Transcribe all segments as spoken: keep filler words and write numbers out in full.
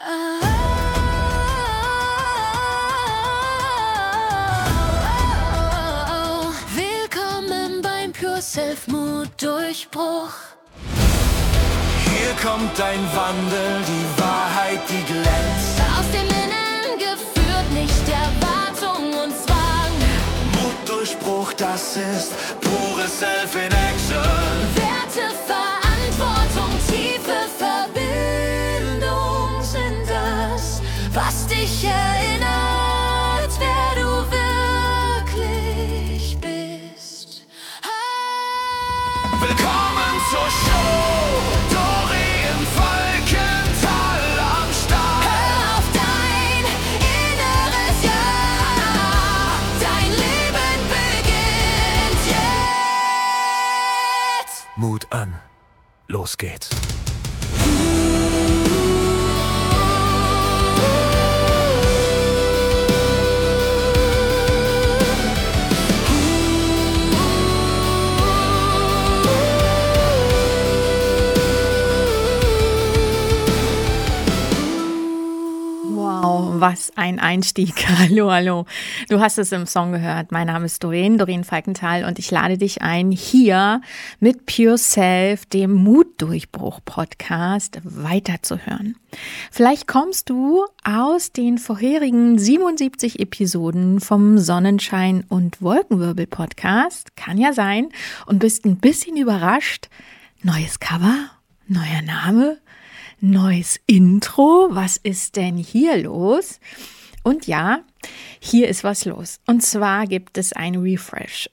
Willkommen beim Pure Self-Mut-Durchbruch. Hier kommt ein Wandel, die Wahrheit, die glänzt. Aus dem Innen geführt, nicht Erwartung und Zwang. Mutdurchbruch, das ist pure Self-in-Action. Werte, Verantwortung, tiefe Verbindung sind das, was dich erinnert, wer du wirklich bist. Ah. Willkommen zur Show. Doreen Falkenthal am Start. Hör auf dein inneres Ja. Dein Leben beginnt jetzt. Mut an. Los geht's. Wow, was ein Einstieg. Hallo, hallo. Du hast es im Song gehört. Mein Name ist Doreen, Doreen Falkenthal und ich lade dich ein, hier mit Pure Self, dem Mutdurchbruch-Podcast, weiterzuhören. Vielleicht kommst du aus den vorherigen siebenundsiebzig Episoden vom Sonnenschein- und Wolkenwirbel-Podcast, kann ja sein, und bist ein bisschen überrascht. Neues Cover, neuer Name, neues Intro, was ist denn hier los? Und ja, hier ist was los. Und zwar gibt es ein Refresh.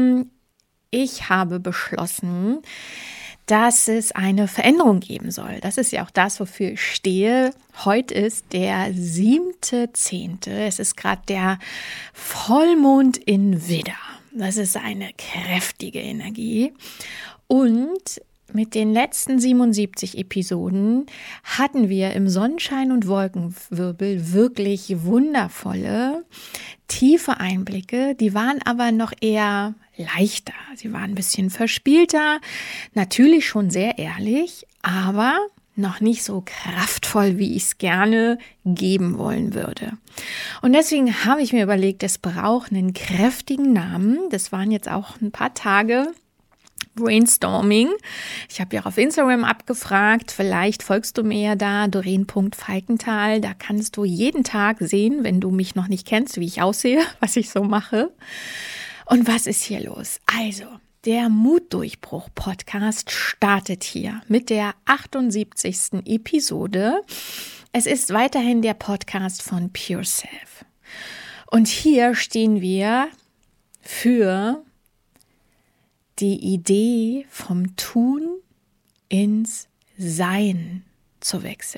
Ich habe beschlossen, dass es eine Veränderung geben soll. Das ist ja auch das, wofür ich stehe. Heute ist der siebte zehnte Es ist gerade der Vollmond in Widder. Das ist eine kräftige Energie. Und mit den letzten siebenundsiebzig Episoden hatten wir im Sonnenschein- und Wolkenwirbel wirklich wundervolle, tiefe Einblicke. Die waren aber noch eher leichter. Sie waren ein bisschen verspielter, natürlich schon sehr ehrlich, aber noch nicht so kraftvoll, wie ich es gerne geben wollen würde. Und deswegen habe ich mir überlegt, es braucht einen kräftigen Namen. Das waren jetzt auch ein paar Tage Brainstorming. Ich habe ja auf Instagram abgefragt, vielleicht folgst du mir ja da, doreen punkt falkenthal. Da kannst du jeden Tag sehen, wenn du mich noch nicht kennst, wie ich aussehe, was ich so mache. Und was ist hier los? Also, der Mutdurchbruch-Podcast startet hier mit der achtundsiebzigsten Episode. Es ist weiterhin der Podcast von Pure Self. Und hier stehen wir für die Idee vom Tun ins Sein zu wechseln.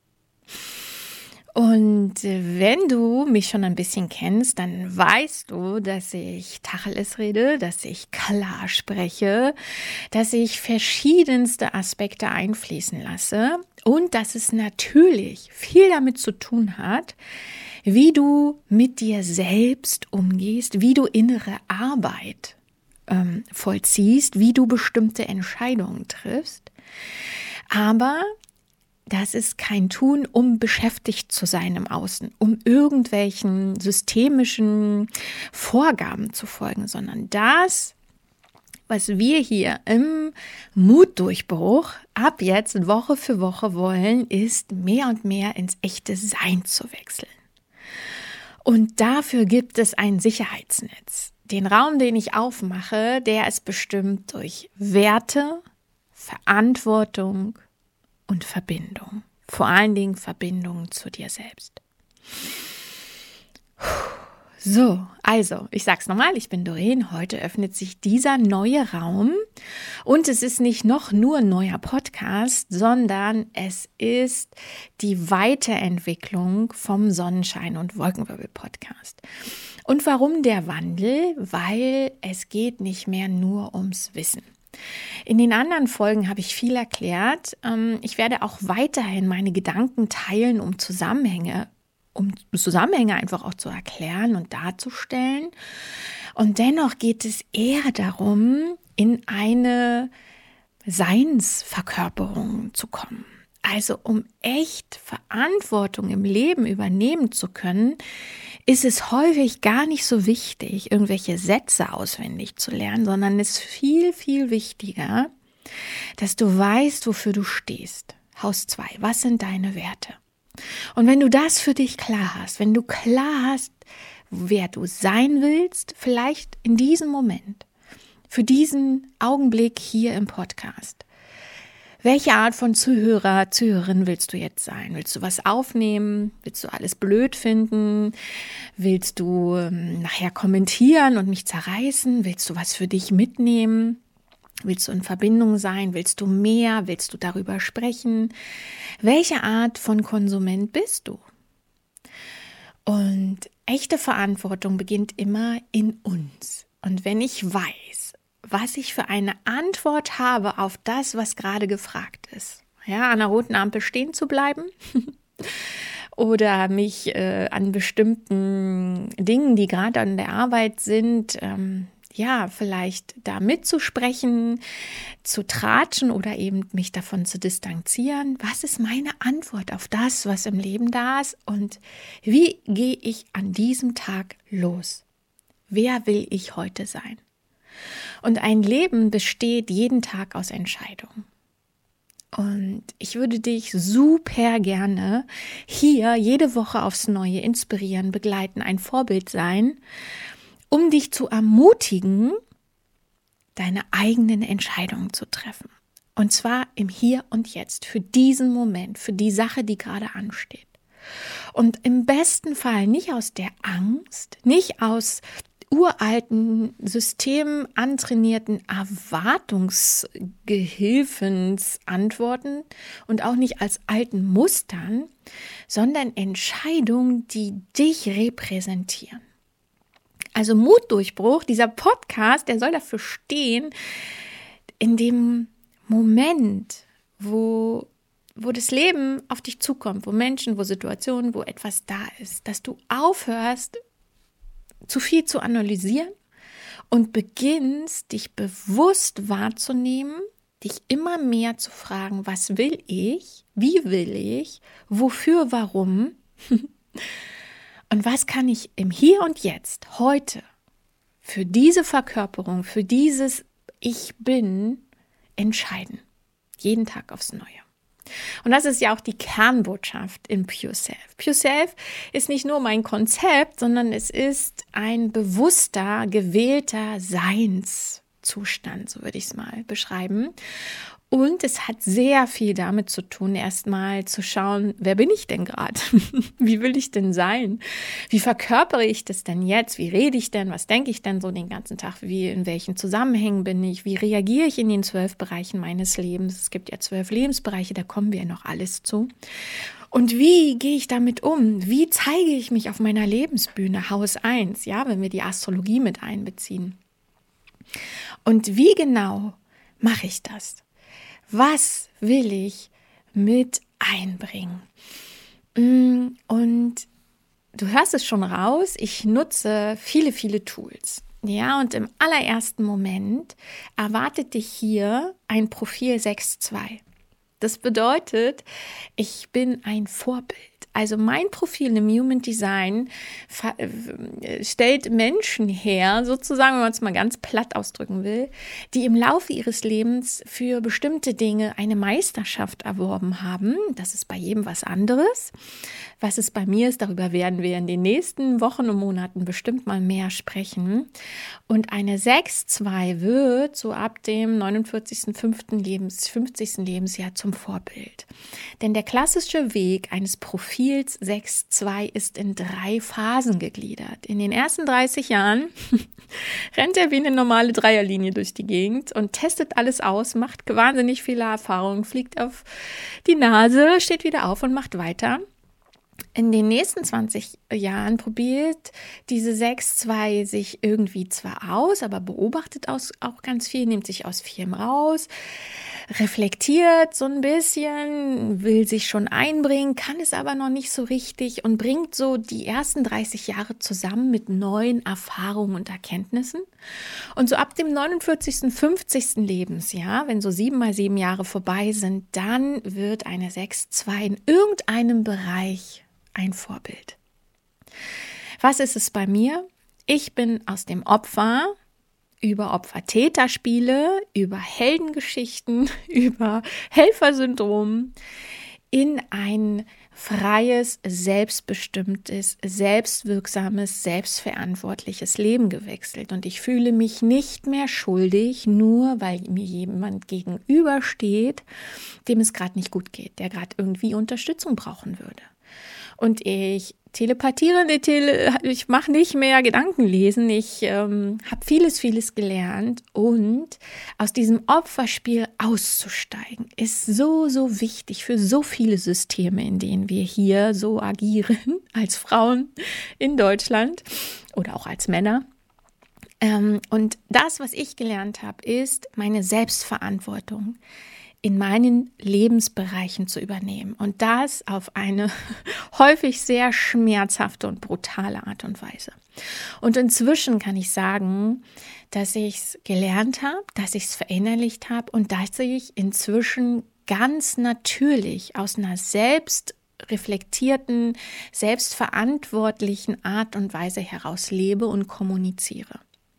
Und wenn du mich schon ein bisschen kennst, dann weißt du, dass ich Tacheles rede, dass ich klar spreche, dass ich verschiedenste Aspekte einfließen lasse und dass es natürlich viel damit zu tun hat, wie du mit dir selbst umgehst, wie du innere Arbeit ähm, vollziehst, wie du bestimmte Entscheidungen triffst. Aber das ist kein Tun, um beschäftigt zu sein im Außen, um irgendwelchen systemischen Vorgaben zu folgen, sondern das, was wir hier im Mutdurchbruch ab jetzt Woche für Woche wollen, ist mehr und mehr ins echte Sein zu wechseln. Und dafür gibt es ein Sicherheitsnetz. Den Raum, den ich aufmache, der ist bestimmt durch Werte, Verantwortung und Verbindung. Vor allen Dingen Verbindung zu dir selbst. So, also, ich sag's nochmal, ich bin Doreen. Heute öffnet sich dieser neue Raum und es ist nicht noch nur ein neuer Podcast, sondern es ist die Weiterentwicklung vom Sonnenschein- und Wolkenwirbel-Podcast. Und warum der Wandel? Weil es geht nicht mehr nur ums Wissen. In den anderen Folgen habe ich viel erklärt. Ich werde auch weiterhin meine Gedanken teilen, um Zusammenhänge, um Zusammenhänge einfach auch zu erklären und darzustellen. Und dennoch geht es eher darum, in eine Seinsverkörperung zu kommen. Also um echt Verantwortung im Leben übernehmen zu können, ist es häufig gar nicht so wichtig, irgendwelche Sätze auswendig zu lernen, sondern es ist viel, viel wichtiger, dass du weißt, wofür du stehst. Haus zwei, was sind deine Werte? Und wenn du das für dich klar hast, wenn du klar hast, wer du sein willst, vielleicht in diesem Moment, für diesen Augenblick hier im Podcast, welche Art von Zuhörer, Zuhörerin willst du jetzt sein? Willst du was aufnehmen? Willst du alles blöd finden? Willst du ähm, nachher kommentieren und mich zerreißen? Willst du was für dich mitnehmen? Willst du in Verbindung sein? Willst du mehr? Willst du darüber sprechen? Welche Art von Konsument bist du? Und echte Verantwortung beginnt immer in uns. Und wenn ich weiß, was ich für eine Antwort habe auf das, was gerade gefragt ist. Ja, an der roten Ampel stehen zu bleiben oder mich äh, an bestimmten Dingen, die gerade an der Arbeit sind, ähm, ja, vielleicht da mitzusprechen, zu tratschen oder eben mich davon zu distanzieren. Was ist meine Antwort auf das, was im Leben da ist? Und wie gehe ich an diesem Tag los? Wer will ich heute sein? Und ein Leben besteht jeden Tag aus Entscheidungen. Und ich würde dich super gerne hier jede Woche aufs Neue inspirieren, begleiten, ein Vorbild sein, um dich zu ermutigen, deine eigenen Entscheidungen zu treffen. Und zwar im Hier und Jetzt, für diesen Moment, für die Sache, die gerade ansteht. Und im besten Fall nicht aus der Angst, nicht aus uralten, Systemen antrainierten Erwartungsgehilfensantworten und auch nicht als alten Mustern, sondern Entscheidungen, die dich repräsentieren. Also Mutdurchbruch, dieser Podcast, der soll dafür stehen, in dem Moment, wo, wo das Leben auf dich zukommt, wo Menschen, wo Situationen, wo etwas da ist, dass du aufhörst, zu viel zu analysieren und beginnst, dich bewusst wahrzunehmen, dich immer mehr zu fragen, was will ich, wie will ich, wofür, warum und was kann ich im Hier und Jetzt, heute, für diese Verkörperung, für dieses Ich bin entscheiden. Jeden Tag aufs Neue. Und das ist ja auch die Kernbotschaft in Pure Self. Pure Self ist nicht nur mein Konzept, sondern es ist ein bewusster, gewählter Seinszustand, so würde ich es mal beschreiben. Und es hat sehr viel damit zu tun, erstmal zu schauen, wer bin ich denn gerade? Wie will ich denn sein? Wie verkörpere ich das denn jetzt? Wie rede ich denn? Was denke ich denn so den ganzen Tag? Wie, in welchen Zusammenhängen bin ich? Wie reagiere ich in den zwölf Bereichen meines Lebens? Es gibt ja zwölf Lebensbereiche, da kommen wir ja noch alles zu. Und wie gehe ich damit um? Wie zeige ich mich auf meiner Lebensbühne? Haus eins, ja, wenn wir die Astrologie mit einbeziehen. Und wie genau mache ich das? Was will ich mit einbringen? Und du hörst es schon raus, ich nutze viele, viele Tools. Ja, und im allerersten Moment erwartet dich hier ein Profil sechs zwei. Das bedeutet, ich bin ein Vorbild. Also mein Profil im Human Design stellt Menschen her, sozusagen, wenn man es mal ganz platt ausdrücken will, die im Laufe ihres Lebens für bestimmte Dinge eine Meisterschaft erworben haben. Das ist bei jedem was anderes. Was es bei mir ist, darüber werden wir in den nächsten Wochen und Monaten bestimmt mal mehr sprechen. Und eine sechs zwei wird so ab dem neunundvierzigsten fünften Lebens, fünfzigsten Lebensjahr zum Vorbild. Denn der klassische Weg eines Profils sechs zwei ist in drei Phasen gegliedert. In den ersten dreißig Jahren rennt er wie eine normale Dreierlinie durch die Gegend und testet alles aus, macht wahnsinnig viele Erfahrungen, fliegt auf die Nase, steht wieder auf und macht weiter. in den nächsten zwanzig Jahren probiert diese sechs zwei sich irgendwie zwar aus, aber beobachtet aus, auch ganz viel, nimmt sich aus vielem raus, reflektiert so ein bisschen, will sich schon einbringen, kann es aber noch nicht so richtig und bringt so die ersten dreißig Jahre zusammen mit neuen Erfahrungen und Erkenntnissen. Und so ab dem neunundvierzigsten, fünfzigsten Lebensjahr, wenn so sieben mal sieben Jahre vorbei sind, dann wird eine sechs zwei in irgendeinem Bereich ein Vorbild. Was ist es bei mir? Ich bin aus dem Opfer über Opfer-Täter-Spiele, über Heldengeschichten, über Helfersyndrom in ein freies, selbstbestimmtes, selbstwirksames, selbstverantwortliches Leben gewechselt. Und ich fühle mich nicht mehr schuldig, nur weil mir jemand gegenübersteht, dem es gerade nicht gut geht, der gerade irgendwie Unterstützung brauchen würde. Und ich telepathiere, ich mache nicht mehr Gedankenlesen, ich ähm, habe vieles, vieles gelernt und aus diesem Opferspiel auszusteigen ist so, so wichtig für so viele Systeme, in denen wir hier so agieren, als Frauen in Deutschland oder auch als Männer. Ähm, und das, was ich gelernt habe, ist meine Selbstverantwortung in meinen Lebensbereichen zu übernehmen und das auf eine häufig sehr schmerzhafte und brutale Art und Weise. Und inzwischen kann ich sagen, dass ich es gelernt habe, dass ich es verinnerlicht habe und dass ich inzwischen ganz natürlich aus einer selbstreflektierten, selbstverantwortlichen Art und Weise heraus lebe und kommuniziere.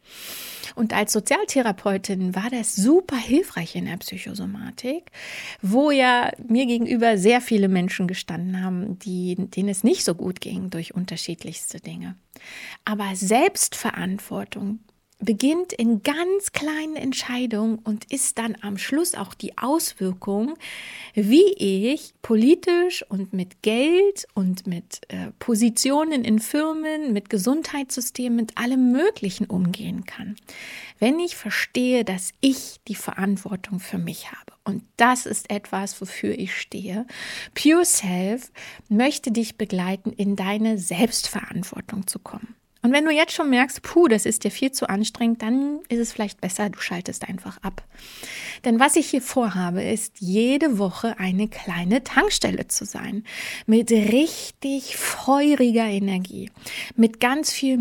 Und als Sozialtherapeutin war das super hilfreich in der Psychosomatik, wo ja mir gegenüber sehr viele Menschen gestanden haben, die, denen es nicht so gut ging durch unterschiedlichste Dinge. Aber Selbstverantwortung beginnt in ganz kleinen Entscheidungen und ist dann am Schluss auch die Auswirkung, wie ich politisch und mit Geld und mit äh, Positionen in Firmen, mit Gesundheitssystemen, mit allem Möglichen umgehen kann. Wenn ich verstehe, dass ich die Verantwortung für mich habe. Und das ist etwas, wofür ich stehe. Pure Self möchte dich begleiten, in deine Selbstverantwortung zu kommen. Und wenn du jetzt schon merkst, puh, das ist dir viel zu anstrengend, dann ist es vielleicht besser, du schaltest einfach ab. Denn was ich hier vorhabe, ist, jede Woche eine kleine Tankstelle zu sein. Mit richtig feuriger Energie. Mit ganz viel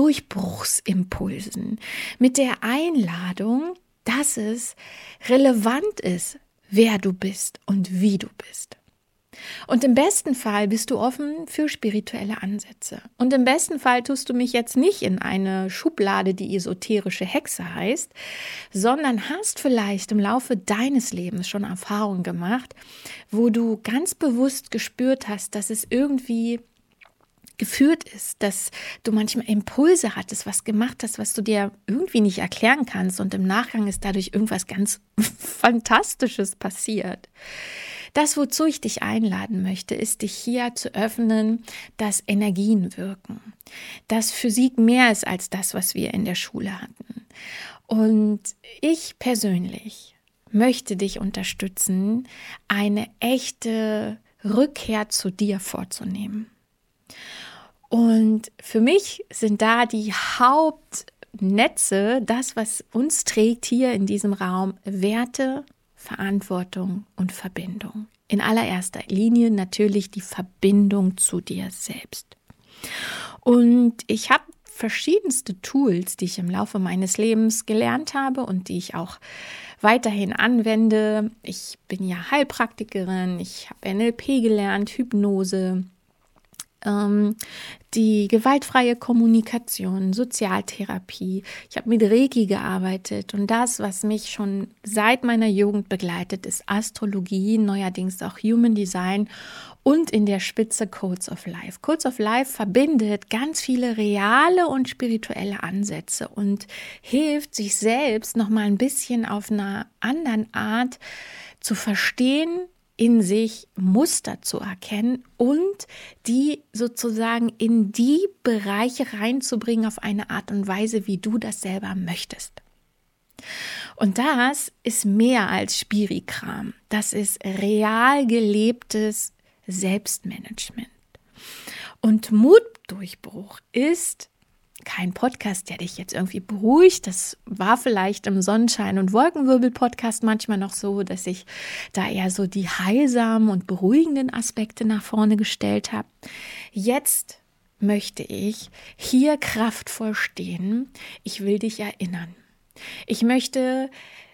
Mut-Durchbruchsimpulsen. Mit der Einladung, dass es relevant ist, wer du bist und wie du bist. Und im besten Fall bist du offen für spirituelle Ansätze. Und im besten Fall tust du mich jetzt nicht in eine Schublade, die esoterische Hexe heißt, sondern hast vielleicht im Laufe deines Lebens schon Erfahrungen gemacht, wo du ganz bewusst gespürt hast, dass es irgendwie geführt ist, dass du manchmal Impulse hattest, was gemacht hast, was du dir irgendwie nicht erklären kannst und im Nachgang ist dadurch irgendwas ganz Fantastisches passiert. Das, wozu ich dich einladen möchte, ist, dich hier zu öffnen, dass Energien wirken, dass Physik mehr ist als das, was wir in der Schule hatten. Und ich persönlich möchte dich unterstützen, eine echte Rückkehr zu dir vorzunehmen. Und für mich sind da die Hauptnetze, das, was uns trägt hier in diesem Raum, Werte, Verantwortung und Verbindung. In allererster Linie natürlich die Verbindung zu dir selbst. Und ich habe verschiedenste Tools, die ich im Laufe meines Lebens gelernt habe und die ich auch weiterhin anwende. Ich bin ja Heilpraktikerin, ich habe N L P gelernt, Hypnose, die gewaltfreie Kommunikation, Sozialtherapie. Ich habe mit Reiki gearbeitet und das, was mich schon seit meiner Jugend begleitet, ist Astrologie, neuerdings auch Human Design und in der Spitze Codes of Life. Codes of Life verbindet ganz viele reale und spirituelle Ansätze und hilft, sich selbst noch mal ein bisschen auf einer anderen Art zu verstehen, in sich Muster zu erkennen und die sozusagen in die Bereiche reinzubringen auf eine Art und Weise, wie du das selber möchtest. Und das ist mehr als Spirikram. Das ist real gelebtes Selbstmanagement. Und Mutdurchbruch ist kein Podcast, der dich jetzt irgendwie beruhigt. Das war vielleicht im Sonnenschein- und Wolkenwirbel-Podcast manchmal noch so, dass ich da eher so die heilsamen und beruhigenden Aspekte nach vorne gestellt habe. Jetzt möchte ich hier kraftvoll stehen. Ich will dich erinnern. Ich möchte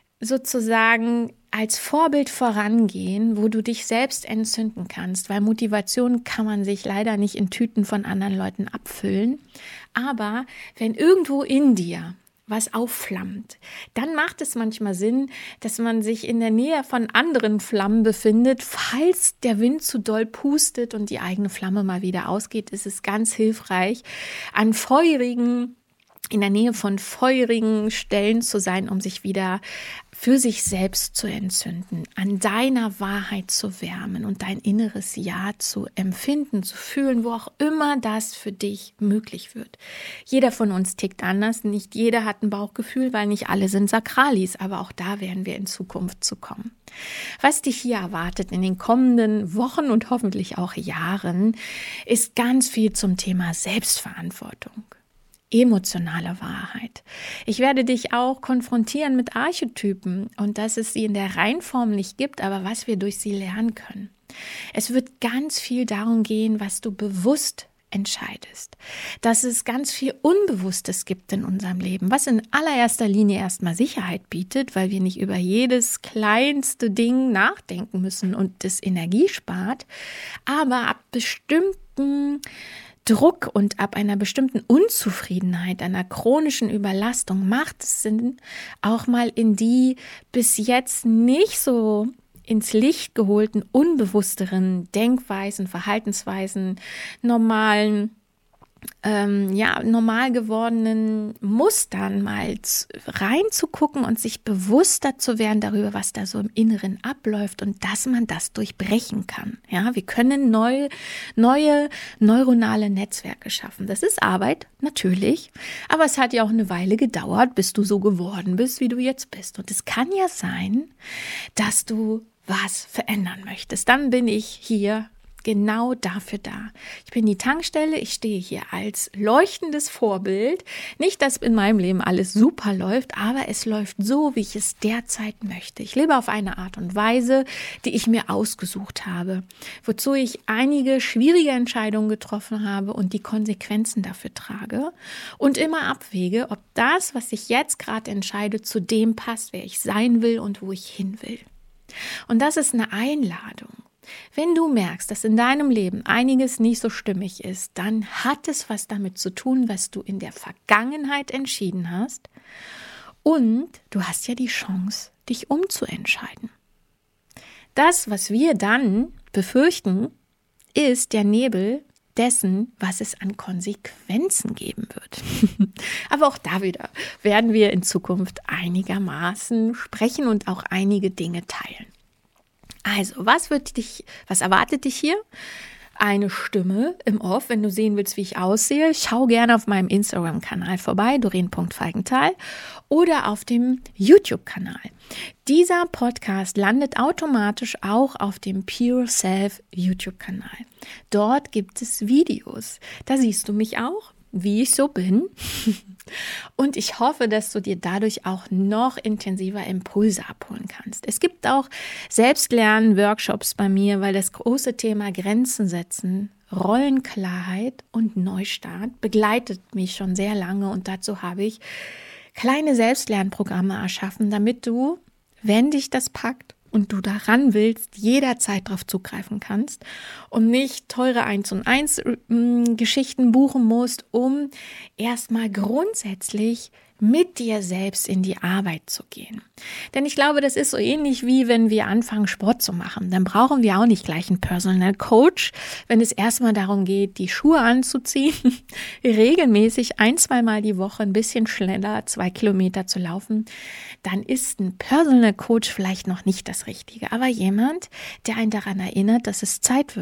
sozusagen als Vorbild vorangehen, wo du dich selbst entzünden kannst, weil Motivation kann man sich leider nicht in Tüten von anderen Leuten abfüllen. Aber wenn irgendwo in dir was aufflammt, dann macht es manchmal Sinn, dass man sich in der Nähe von anderen Flammen befindet. Falls der Wind zu doll pustet und die eigene Flamme mal wieder ausgeht, ist es ganz hilfreich, an feurigen in der Nähe von feurigen Stellen zu sein, um sich wieder für sich selbst zu entzünden, an deiner Wahrheit zu wärmen und dein inneres Ja zu empfinden, zu fühlen, wo auch immer das für dich möglich wird. Jeder von uns tickt anders, nicht jeder hat ein Bauchgefühl, weil nicht alle sind Sakralis, aber auch da werden wir in Zukunft zu kommen. Was dich hier erwartet in den kommenden Wochen und hoffentlich auch Jahren, ist ganz viel zum Thema Selbstverantwortung. Emotionale Wahrheit. Ich werde dich auch konfrontieren mit Archetypen und dass es sie in der Reinform nicht gibt, aber was wir durch sie lernen können. Es wird ganz viel darum gehen, was du bewusst entscheidest. Dass es ganz viel Unbewusstes gibt in unserem Leben, was in allererster Linie erstmal Sicherheit bietet, weil wir nicht über jedes kleinste Ding nachdenken müssen und das Energie spart, aber ab bestimmten Druck und ab einer bestimmten Unzufriedenheit, einer chronischen Überlastung macht es Sinn, auch mal in die bis jetzt nicht so ins Licht geholten, unbewussteren Denkweisen, Verhaltensweisen, normalen, ähm, ja, normal gewordenen Mustern mal reinzugucken und sich bewusster zu werden darüber, was da so im Inneren abläuft und dass man das durchbrechen kann. Ja, wir können neue, neue neuronale Netzwerke schaffen. Das ist Arbeit, natürlich, aber es hat ja auch eine Weile gedauert, bis du so geworden bist, wie du jetzt bist. Und es kann ja sein, dass du was verändern möchtest. Dann bin ich hier genau dafür da. Ich bin die Tankstelle, ich stehe hier als leuchtendes Vorbild. Nicht, dass in meinem Leben alles super läuft, aber es läuft so, wie ich es derzeit möchte. Ich lebe auf eine Art und Weise, die ich mir ausgesucht habe, wozu ich einige schwierige Entscheidungen getroffen habe und die Konsequenzen dafür trage und immer abwäge, ob das, was ich jetzt gerade entscheide, zu dem passt, wer ich sein will und wo ich hin will. Und das ist eine Einladung. Wenn du merkst, dass in deinem Leben einiges nicht so stimmig ist, dann hat es was damit zu tun, was du in der Vergangenheit entschieden hast. Und du hast ja die Chance, dich umzuentscheiden. Das, was wir dann befürchten, ist der Nebel dessen, was es an Konsequenzen geben wird. Aber auch da wieder werden wir in Zukunft einigermaßen sprechen und auch einige Dinge teilen. Also, was wird dich, was erwartet dich hier? Eine Stimme im Off, wenn du sehen willst, wie ich aussehe. Schau gerne auf meinem Instagram-Kanal vorbei, doreen punkt falkenthal, oder auf dem YouTube-Kanal. Dieser Podcast landet automatisch auch auf dem Pure Self YouTube-Kanal. Dort gibt es Videos. Da siehst du mich auch, wie ich so bin. Und ich hoffe, dass du dir dadurch auch noch intensiver Impulse abholen kannst. Es gibt auch Selbstlernen-Workshops bei mir, weil das große Thema Grenzen setzen, Rollenklarheit und Neustart begleitet mich schon sehr lange. Und dazu habe ich kleine Selbstlernprogramme erschaffen, damit du, wenn dich das packt, und du daran willst, jederzeit darauf zugreifen kannst und nicht teure eins und eins Geschichten buchen musst, um erstmal grundsätzlich mit dir selbst in die Arbeit zu gehen. Denn ich glaube, das ist so ähnlich wie wenn wir anfangen, Sport zu machen. Dann brauchen wir auch nicht gleich einen Personal Coach, wenn es erstmal darum geht, die Schuhe anzuziehen, regelmäßig ein, zweimal die Woche ein bisschen schneller, zwei Kilometer zu laufen. Dann ist ein Personal Coach vielleicht noch nicht das Richtige, aber jemand, der einen daran erinnert, dass es Zeit wird,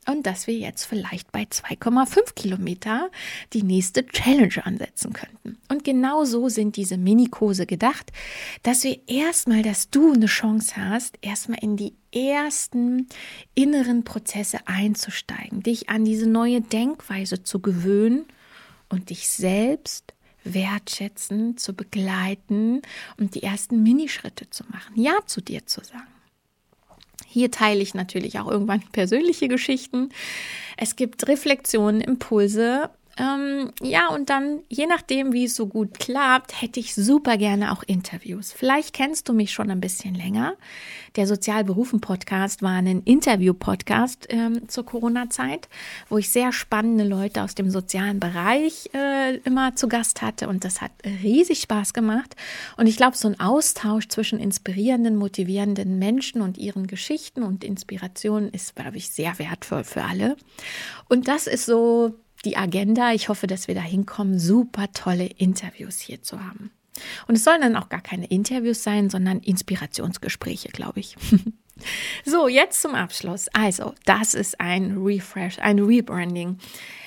und dass wir jetzt vielleicht bei zwei Komma fünf Kilometer die nächste Challenge ansetzen könnten. Und genau so sind diese Minikurse gedacht, dass wir erstmal, dass du eine Chance hast, erstmal in die ersten inneren Prozesse einzusteigen, dich an diese neue Denkweise zu gewöhnen und dich selbst wertschätzen, zu begleiten und die ersten Minischritte zu machen, Ja zu dir zu sagen. Hier teile ich natürlich auch irgendwann persönliche Geschichten. Es gibt Reflexionen, Impulse. Ähm, ja, und dann, je nachdem, wie es so gut klappt, hätte ich super gerne auch Interviews. Vielleicht kennst du mich schon ein bisschen länger. Der Sozialberufen-Podcast war ein Interview-Podcast ähm, zur Corona-Zeit, wo ich sehr spannende Leute aus dem sozialen Bereich äh, immer zu Gast hatte. Und das hat riesig Spaß gemacht. Und ich glaube, so ein Austausch zwischen inspirierenden, motivierenden Menschen und ihren Geschichten und Inspirationen ist, glaube ich, sehr wertvoll für alle. Und das ist so die Agenda. Ich hoffe, dass wir da hinkommen, super tolle Interviews hier zu haben. Und es sollen dann auch gar keine Interviews sein, sondern Inspirationsgespräche, glaube ich. So, jetzt zum Abschluss. Also, das ist ein Refresh, ein Rebranding.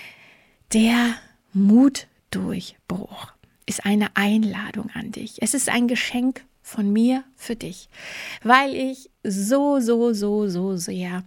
Der Mutdurchbruch ist eine Einladung an dich. Es ist ein Geschenk von mir für dich, weil ich so, so, so, so sehr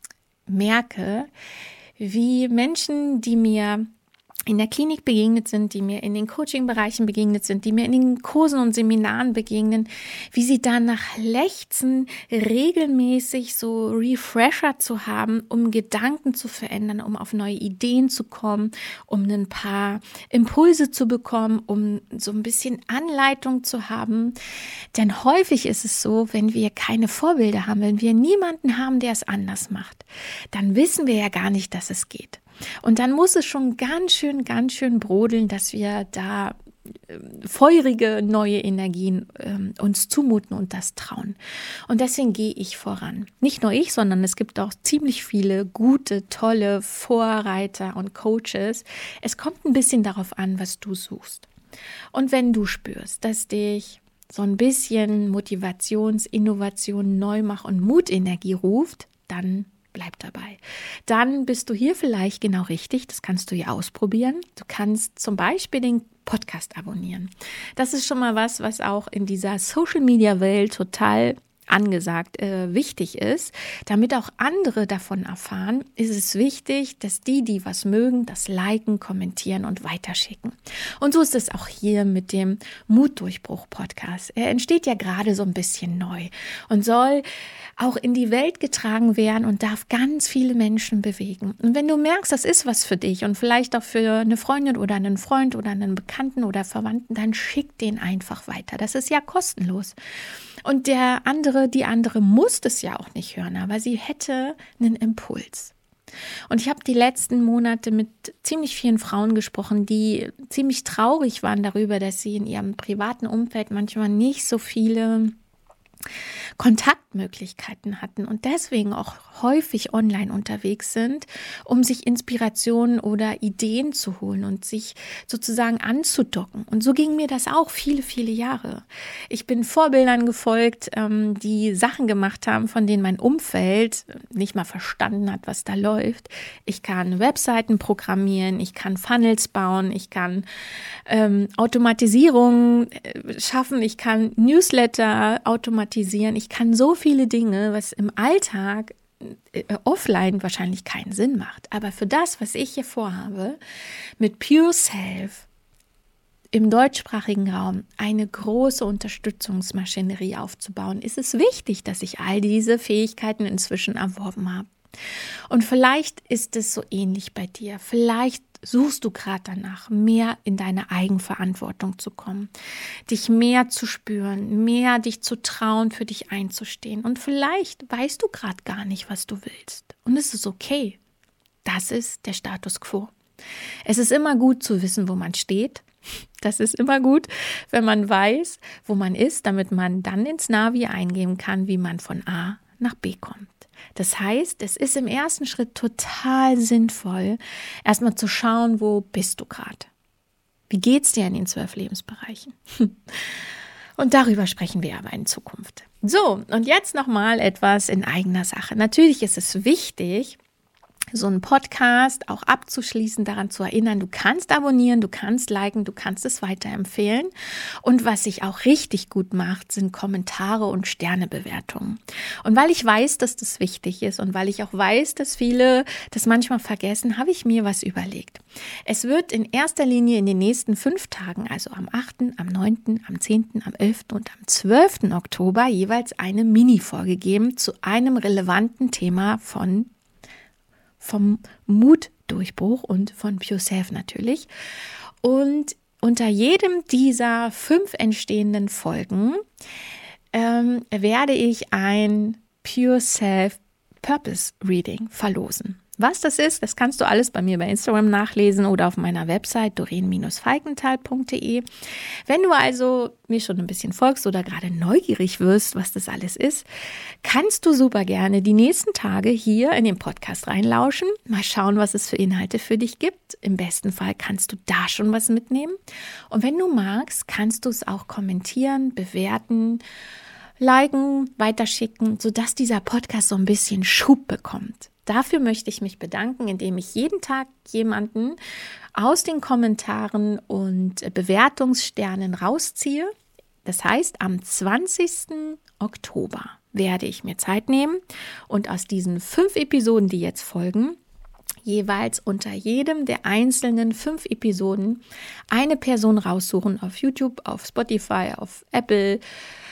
merke, wie Menschen, die mir in der Klinik begegnet sind, die mir in den Coaching-Bereichen begegnet sind, die mir in den Kursen und Seminaren begegnen, wie sie danach lechzen, regelmäßig so Refresher zu haben, um Gedanken zu verändern, um auf neue Ideen zu kommen, um ein paar Impulse zu bekommen, um so ein bisschen Anleitung zu haben. Denn häufig ist es so, wenn wir keine Vorbilder haben, wenn wir niemanden haben, der es anders macht, dann wissen wir ja gar nicht, dass es geht. Und dann muss es schon ganz schön, ganz schön brodeln, dass wir da äh, feurige neue Energien äh, uns zumuten und das trauen. Und deswegen gehe ich voran. Nicht nur ich, sondern es gibt auch ziemlich viele gute, tolle Vorreiter und Coaches. Es kommt ein bisschen darauf an, was du suchst. Und wenn du spürst, dass dich so ein bisschen Motivations-, Innovation, Neumach- und Mutenergie ruft, dann bleib dabei. Dann bist du hier vielleicht genau richtig. Das kannst du ja ausprobieren. Du kannst zum Beispiel den Podcast abonnieren. Das ist schon mal was, was auch in dieser Social-Media-Welt total angesagt, äh, wichtig ist. Damit auch andere davon erfahren, ist es wichtig, dass die, die was mögen, das liken, kommentieren und weiterschicken. Und so ist es auch hier mit dem Mutdurchbruch-Podcast. Er entsteht ja gerade so ein bisschen neu und soll auch in die Welt getragen werden und darf ganz viele Menschen bewegen. Und wenn du merkst, das ist was für dich und vielleicht auch für eine Freundin oder einen Freund oder einen Bekannten oder Verwandten, dann schick den einfach weiter. Das ist ja kostenlos. Und der andere, die andere muss das ja auch nicht hören, aber sie hätte einen Impuls. Und ich habe die letzten Monate mit ziemlich vielen Frauen gesprochen, die ziemlich traurig waren darüber, dass sie in ihrem privaten Umfeld manchmal nicht so viele Kontaktmöglichkeiten hatten und deswegen auch häufig online unterwegs sind, um sich Inspirationen oder Ideen zu holen und sich sozusagen anzudocken. Und so ging mir das auch viele, viele Jahre. Ich bin Vorbildern gefolgt, ähm, die Sachen gemacht haben, von denen mein Umfeld nicht mal verstanden hat, was da läuft. Ich kann Webseiten programmieren, ich kann Funnels bauen, ich kann ähm, Automatisierung schaffen, ich kann Newsletter automatisieren, ich kann so viele Dinge, was im Alltag äh, offline wahrscheinlich keinen Sinn macht. Aber für das, was ich hier vorhabe, mit Pure Self im deutschsprachigen Raum eine große Unterstützungsmaschinerie aufzubauen, ist es wichtig, dass ich all diese Fähigkeiten inzwischen erworben habe. Und vielleicht ist es so ähnlich bei dir. Vielleicht suchst du gerade danach, mehr in deine Eigenverantwortung zu kommen, dich mehr zu spüren, mehr dich zu trauen, für dich einzustehen. Und vielleicht weißt du gerade gar nicht, was du willst. Und es ist okay. Das ist der Status quo. Es ist immer gut zu wissen, wo man steht. Das ist immer gut, wenn man weiß, wo man ist, damit man dann ins Navi eingeben kann, wie man von A nach B kommt. Das heißt, es ist im ersten Schritt total sinnvoll, erstmal zu schauen, wo bist du gerade? Wie geht's dir in den zwölf Lebensbereichen? Und darüber sprechen wir aber in Zukunft. So, und jetzt nochmal etwas in eigener Sache. Natürlich ist es wichtig, so einen Podcast auch abzuschließen, daran zu erinnern, du kannst abonnieren, du kannst liken, du kannst es weiterempfehlen. Und was sich auch richtig gut macht, sind Kommentare und Sternebewertungen. Und weil ich weiß, dass das wichtig ist und weil ich auch weiß, dass viele das manchmal vergessen, habe ich mir was überlegt. Es wird in erster Linie in den nächsten fünf Tagen, also am achten, am neunten, am zehnten, am elften und am zwölften Oktober jeweils eine Mini-Folge geben zu einem relevanten Thema von vom Mutdurchbruch und von Pure Self natürlich. Und unter jedem dieser fünf entstehenden Folgen ähm, werde ich ein Pure Self Purpose Reading verlosen. Was das ist, das kannst du alles bei mir bei Instagram nachlesen oder auf meiner Website doreen falkenthal punkt de. Wenn du also mir schon ein bisschen folgst oder gerade neugierig wirst, was das alles ist, kannst du super gerne die nächsten Tage hier in den Podcast reinlauschen. Mal schauen, was es für Inhalte für dich gibt. Im besten Fall kannst du da schon was mitnehmen. Und wenn du magst, kannst du es auch kommentieren, bewerten, liken, weiterschicken, sodass dieser Podcast so ein bisschen Schub bekommt. Dafür möchte ich mich bedanken, indem ich jeden Tag jemanden aus den Kommentaren und Bewertungssternen rausziehe. Das heißt, am zwanzigsten Oktober werde ich mir Zeit nehmen und aus diesen fünf Episoden, die jetzt folgen, jeweils unter jedem der einzelnen fünf Episoden eine Person raussuchen auf YouTube, auf Spotify, auf Apple,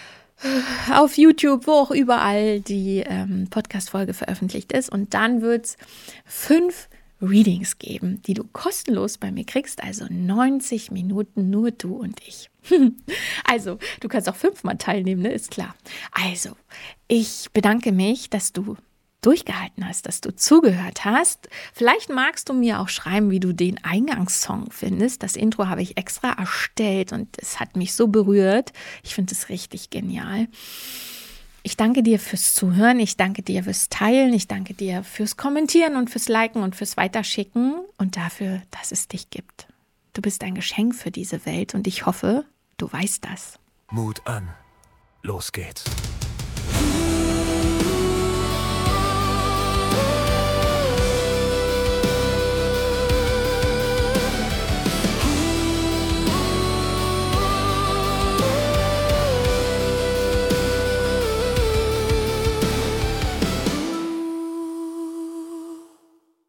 auf YouTube, wo auch überall die ähm, Podcast-Folge veröffentlicht ist. Und dann wird es fünf Readings geben, die du kostenlos bei mir kriegst. Also neunzig Minuten nur du und ich. Also, du kannst auch fünfmal teilnehmen, ne? Ist klar. Also, ich bedanke mich, dass du durchgehalten hast, dass du zugehört hast. Vielleicht magst du mir auch schreiben, wie du den Eingangssong findest. Das Intro habe ich extra erstellt und es hat mich so berührt. Ich finde es richtig genial. Ich danke dir fürs Zuhören, ich danke dir fürs Teilen, ich danke dir fürs Kommentieren und fürs Liken und fürs Weiterschicken und dafür, dass es dich gibt. Du bist ein Geschenk für diese Welt und ich hoffe, du weißt das. Mut an. Los geht's.